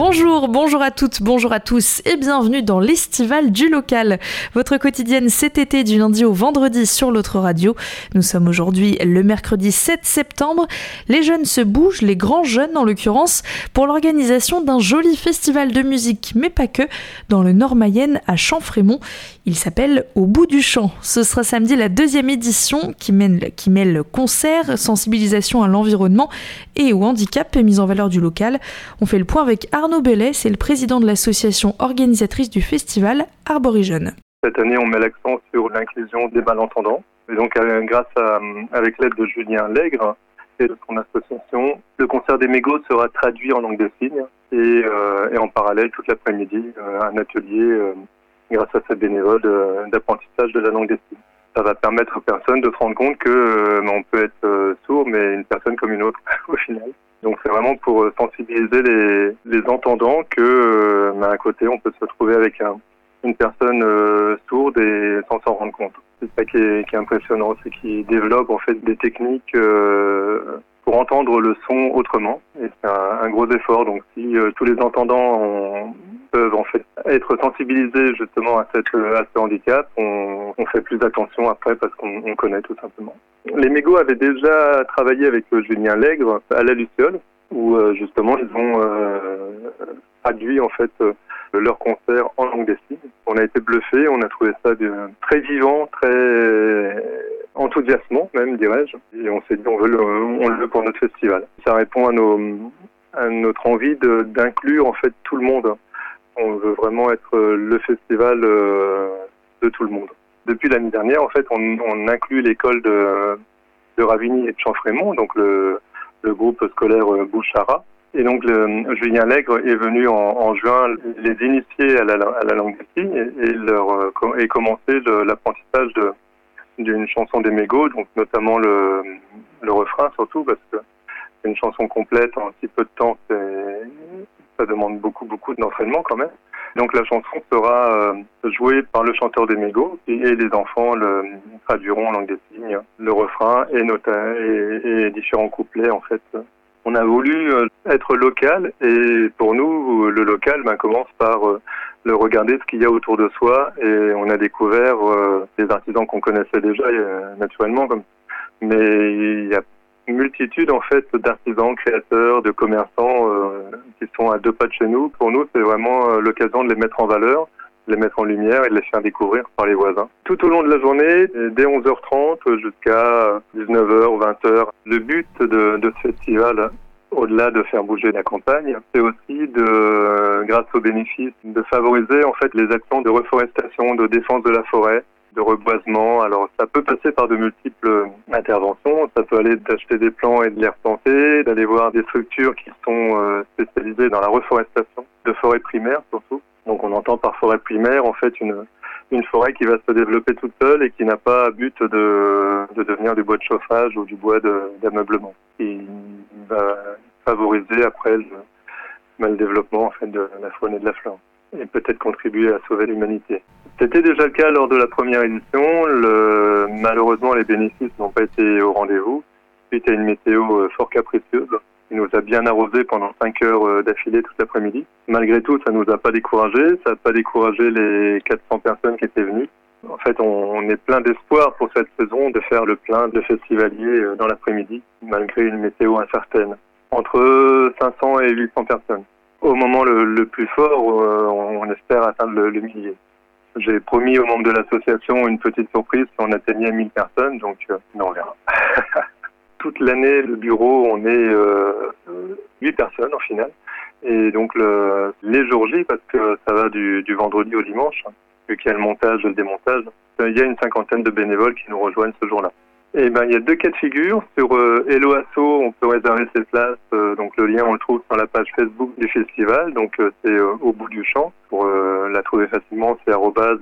Bonjour à toutes, bonjour à tous et bienvenue dans l'Estival du local. Votre quotidienne cet été du lundi au vendredi sur l'autre radio. Nous sommes aujourd'hui le mercredi 7 septembre. Les jeunes se bougent, les grands jeunes en l'occurrence, pour l'organisation d'un joli festival de musique, mais pas que, dans le Nord-Mayenne à Champfrémont. Il s'appelle Au bout du champ. Ce sera samedi la 2e édition qui mêle concerts, sensibilisation à l'environnement et au handicap mise en valeur du local. On fait le point avec Arnaud Bellet, c'est le président de l'association organisatrice du festival Arborigène. Cette année, on met l'accent sur l'inclusion des malentendants. Et donc, avec l'aide de Julien Lègre et de son association, le concert des mégots sera traduit en langue des signes. Et en parallèle, toute l'après-midi, un atelier, grâce à cette bénévole, d'apprentissage de la langue des signes. Ça va permettre aux personnes de se rendre compte que on peut être sourd, mais une personne comme une autre, au final. Donc c'est vraiment pour sensibiliser les entendants que d'un côté on peut se retrouver avec une personne sourde et sans s'en rendre compte. C'est ça qui est impressionnant, c'est qu'ils développent en fait des techniques pour entendre le son autrement. Et c'est un gros effort. Donc si tous les entendants peuvent en fait être sensibilisés justement à ce handicap, on fait plus attention après parce qu'on connaît tout simplement. Les mégots avaient déjà travaillé avec Julien Lègre à la Luciole, où justement ils ont traduit en fait leur concert en langue des signes. On a été bluffés, on a trouvé ça très vivant, très enthousiasmant même, dirais-je. Et on s'est dit on le veut pour notre festival. Ça répond à notre envie d'inclure en fait tout le monde. On veut vraiment être le festival de tout le monde. Depuis l'année dernière, en fait, on inclut l'école de Ravigny et de Champfrémont, donc le groupe scolaire Bouchara. Et donc, Julien Lègre est venu en juin les initier à la langue des signes et commencer l'apprentissage d'une chanson des mégots, donc notamment le refrain surtout, parce que c'est une chanson complète en si peu de temps, ça demande beaucoup d'entraînement quand même. Donc la chanson sera jouée par le chanteur des mégots et les enfants traduiront en langue des signes le refrain et différents couplets en fait. On a voulu être local et pour nous le local commence par le regarder ce qu'il y a autour de soi et on a découvert des artisans qu'on connaissait déjà naturellement, mais il y a une multitude en fait d'artisans, créateurs, de commerçants qui sont à 2 pas de chez nous. Pour nous, c'est vraiment l'occasion de les mettre en valeur, de les mettre en lumière et de les faire découvrir par les voisins. Tout au long de la journée, dès 11h30 jusqu'à 19h, 20h, le but de ce festival, au-delà de faire bouger la campagne, c'est aussi grâce aux bénéfices, de favoriser en fait les actions de reforestation, de défense de la forêt, de reboisement. Alors ça peut passer par de multiples interventions, ça peut aller d'acheter des plants et de les replanter, d'aller voir des structures qui sont spécialisées dans la reforestation, de forêts primaires surtout. Donc on entend par forêt primaire en fait une forêt qui va se développer toute seule et qui n'a pas but de devenir du bois de chauffage ou du bois d'ameublement. Et va favoriser après le développement en fait de la faune et de la flore et peut-être contribuer à sauver l'humanité. C'était déjà le cas lors de la première édition. Malheureusement, les bénéfices n'ont pas été au rendez-vous suite à une météo fort capricieuse. Il nous a bien arrosé pendant 5 heures d'affilée toute l'après-midi. Malgré tout, ça nous a pas découragés. Ça n'a pas découragé les 400 personnes qui étaient venues. En fait, on est plein d'espoir pour cette saison de faire le plein de festivaliers dans l'après-midi, malgré une météo incertaine. Entre 500 et 800 personnes. Au moment le plus fort, on espère atteindre le millier. J'ai promis aux membres de l'association une petite surprise si on atteignait 1000 personnes, donc on verra. Toute l'année, le bureau, on est 8 personnes en final. Et donc les jours J, parce que ça va du vendredi au dimanche, vu qu'il y a le montage et le démontage, il y a une 50aine de bénévoles qui nous rejoignent ce jour-là. Et il y a 2 cas de figure. Sur Hello Asso, on peut réserver ses places. Donc le lien, on le trouve sur la page Facebook du festival. Donc c'est Au bout du champ. Pour la trouver facilement, c'est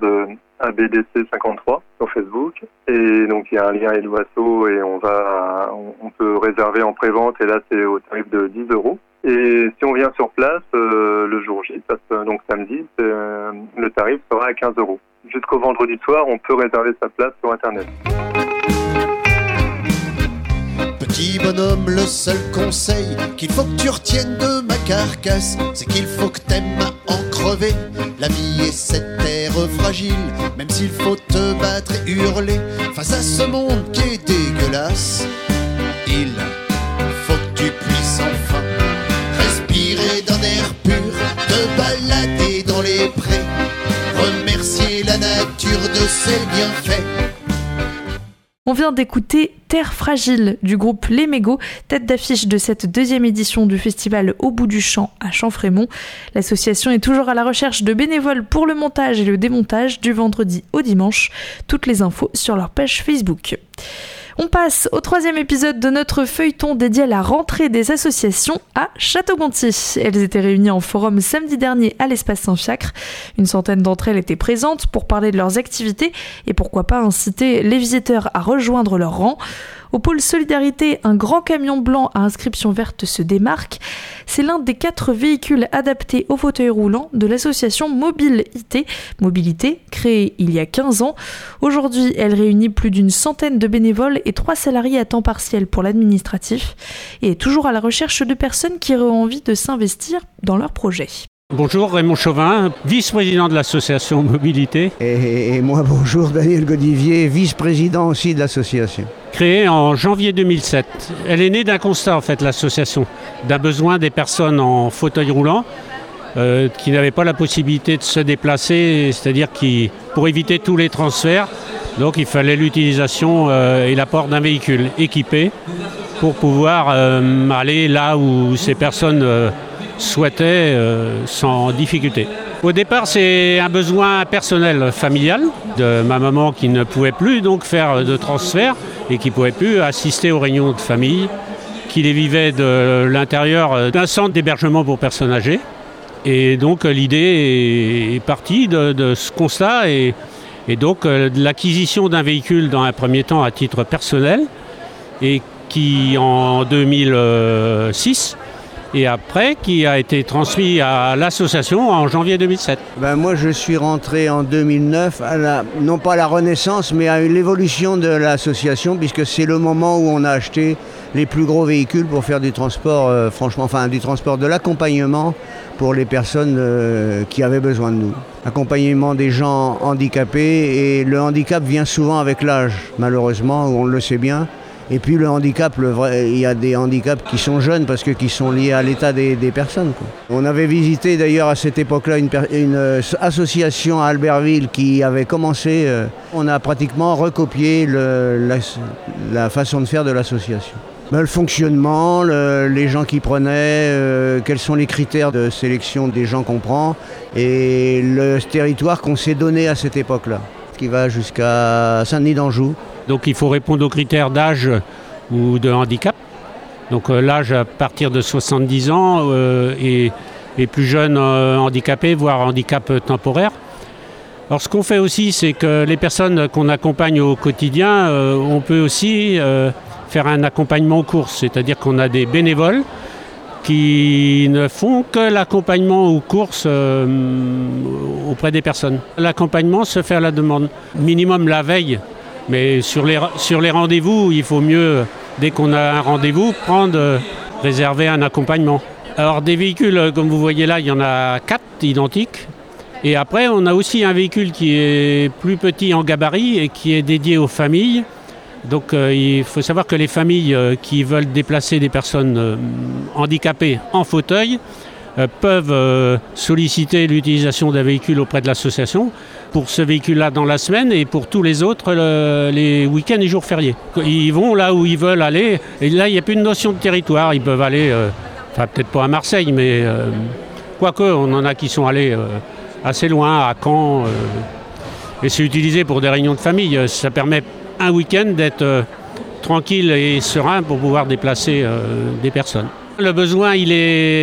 @abdc53 sur Facebook. Et donc il y a un lien Hello Asso et on peut réserver en pré-vente. Et là, c'est au tarif de 10 €. Et si on vient sur place le jour J, donc samedi, le tarif sera à 15 €. Jusqu'au vendredi soir, on peut réserver sa place sur Internet. Petit bonhomme, le seul conseil qu'il faut que tu retiennes de ma carcasse, c'est qu'il faut que t'aimes à en crever. La vie est cette terre fragile, même s'il faut te battre et hurler face à ce monde qui est dégueulasse. Il faut que tu puisses enfin respirer d'un air pur, te balader dans les prés, remercier la nature de ses bienfaits. On vient d'écouter Terre fragile du groupe Les Mégots, tête d'affiche de cette deuxième édition du festival Au bout du champ à Champfrémont. L'association est toujours à la recherche de bénévoles pour le montage et le démontage du vendredi au dimanche. Toutes les infos sur leur page Facebook. On passe au troisième épisode de notre feuilleton dédié à la rentrée des associations à Château-Gontier. Elles étaient réunies en forum samedi dernier à l'espace Saint-Fiacre. Une centaine d'entre elles étaient présentes pour parler de leurs activités et pourquoi pas inciter les visiteurs à rejoindre leur rang. Au pôle Solidarité, un grand camion blanc à inscription verte se démarque. C'est l'un des 4 véhicules adaptés aux fauteuils roulants de l'association Mobilité, créée il y a 15 ans. Aujourd'hui, elle réunit plus d'une centaine de bénévoles et 3 salariés à temps partiel pour l'administratif et est toujours à la recherche de personnes qui auraient envie de s'investir dans leur projet. Bonjour, Raymond Chauvin, vice-président de l'association Mobilité. Et moi, bonjour, Daniel Godivier, vice-président aussi de l'association. Créée en janvier 2007. Elle est née d'un constat, en fait, l'association, d'un besoin des personnes en fauteuil roulant qui n'avaient pas la possibilité de se déplacer, c'est-à-dire pour éviter tous les transferts, donc il fallait l'utilisation et l'apport d'un véhicule équipé pour pouvoir aller là où ces personnes souhaitaient sans difficulté. Au départ, c'est un besoin personnel, familial, de ma maman qui ne pouvait plus donc faire de transfert et qui ne pouvait plus assister aux réunions de famille, qui les vivait de l'intérieur d'un centre d'hébergement pour personnes âgées. Et donc l'idée est partie de ce constat et donc de l'acquisition d'un véhicule dans un premier temps à titre personnel et qui en 2006 et après qui a été transmis à l'association en janvier 2007. Moi je suis rentré en 2009, non pas à la renaissance mais à l'évolution de l'association puisque c'est le moment où on a acheté les plus gros véhicules pour faire du transport, du transport de l'accompagnement pour les personnes qui avaient besoin de nous. Accompagnement des gens handicapés et le handicap vient souvent avec l'âge malheureusement, on le sait bien. Et puis le handicap, il y a des handicaps qui sont jeunes parce qui sont liés à l'état des personnes. On avait visité d'ailleurs à cette époque-là une association à Albertville qui avait commencé. On a pratiquement recopié la façon de faire de l'association. Le fonctionnement, les gens qui prenaient, quels sont les critères de sélection des gens qu'on prend et le territoire qu'on s'est donné à cette époque-là, qui va jusqu'à Saint-Denis-d'Anjou. Donc il faut répondre aux critères d'âge ou de handicap. Donc l'âge à partir de 70 ans et plus jeunes handicapés, voire handicap temporaire. Alors ce qu'on fait aussi, c'est que les personnes qu'on accompagne au quotidien, on peut aussi faire un accompagnement aux courses. C'est-à-dire qu'on a des bénévoles qui ne font que l'accompagnement aux courses auprès des personnes. L'accompagnement se fait à la demande, minimum la veille. Mais sur les rendez-vous, il faut mieux, dès qu'on a un rendez-vous, réserver un accompagnement. Alors des véhicules, comme vous voyez là, il y en a 4 identiques. Et après, on a aussi un véhicule qui est plus petit en gabarit et qui est dédié aux familles. Donc il faut savoir que les familles qui veulent déplacer des personnes handicapées en fauteuil peuvent solliciter l'utilisation d'un véhicule auprès de l'association pour ce véhicule-là dans la semaine et pour tous les autres les week-ends et jours fériés. Ils vont là où ils veulent aller et là il n'y a plus de notion de territoire. Ils peuvent aller, peut-être pas à Marseille, mais quoique on en a qui sont allés assez loin, à Caen. Et c'est utilisé pour des réunions de famille. Ça permet un week-end d'être tranquille et serein pour pouvoir déplacer des personnes. Le besoin, il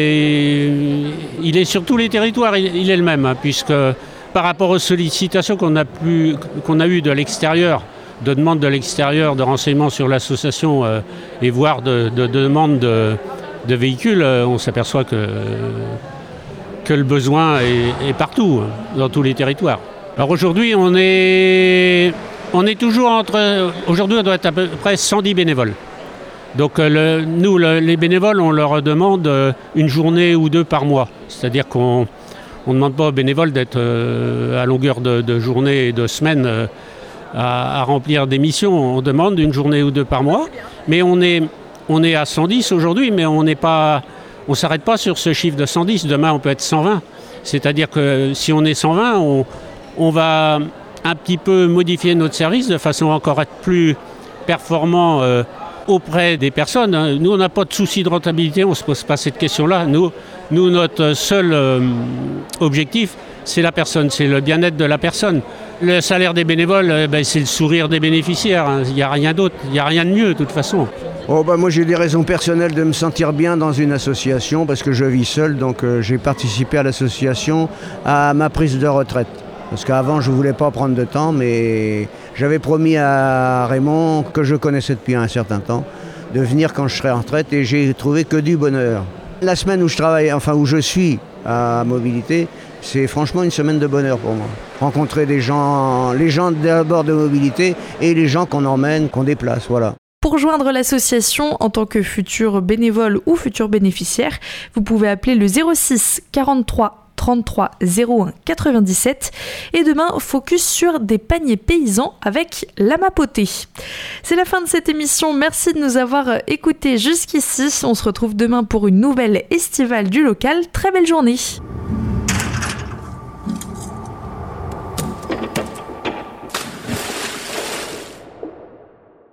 est sur tous les territoires, il est le même, puisque par rapport aux sollicitations qu'on a eues de l'extérieur, de demandes de l'extérieur, de renseignements sur l'association et voire de demandes de véhicules, on s'aperçoit que le besoin est partout, dans tous les territoires. Alors aujourd'hui, on est toujours aujourd'hui on doit être à peu près 110 bénévoles. Donc nous, les bénévoles, on leur demande une journée ou 2 par mois. C'est-à-dire qu'on ne demande pas aux bénévoles d'être à longueur de journée et de semaine à remplir des missions. On demande une journée ou 2 par mois. Mais on est à 110 aujourd'hui, mais on ne s'arrête pas sur ce chiffre de 110. Demain, on peut être 120. C'est-à-dire que si on est 120, on va un petit peu modifier notre service de façon à encore être plus performant auprès des personnes. Nous, on n'a pas de souci de rentabilité, on ne se pose pas cette question-là. Nous notre seul objectif, c'est la personne, c'est le bien-être de la personne. Le salaire des bénévoles, c'est le sourire des bénéficiaires. Il n'y a rien d'autre, il n'y a rien de mieux de toute façon. Moi j'ai des raisons personnelles de me sentir bien dans une association parce que je vis seul, donc j'ai participé à l'association à ma prise de retraite. Parce qu'avant je ne voulais pas prendre de temps, mais j'avais promis à Raymond, que je connaissais depuis un certain temps, de venir quand je serai en retraite et j'ai trouvé que du bonheur. La semaine où je travaille, où je suis à Mobilité, c'est franchement une semaine de bonheur pour moi. Rencontrer les gens d'abord de Mobilité et les gens qu'on emmène, qu'on déplace, voilà. Pour joindre l'association en tant que futur bénévole ou futur bénéficiaire, vous pouvez appeler le 06 43 33 01 97 et demain focus sur des paniers paysans avec Lama Poté. C'est la fin de cette émission, merci de nous avoir écoutés jusqu'ici. On se retrouve demain pour une nouvelle estivale du local. Très belle journée.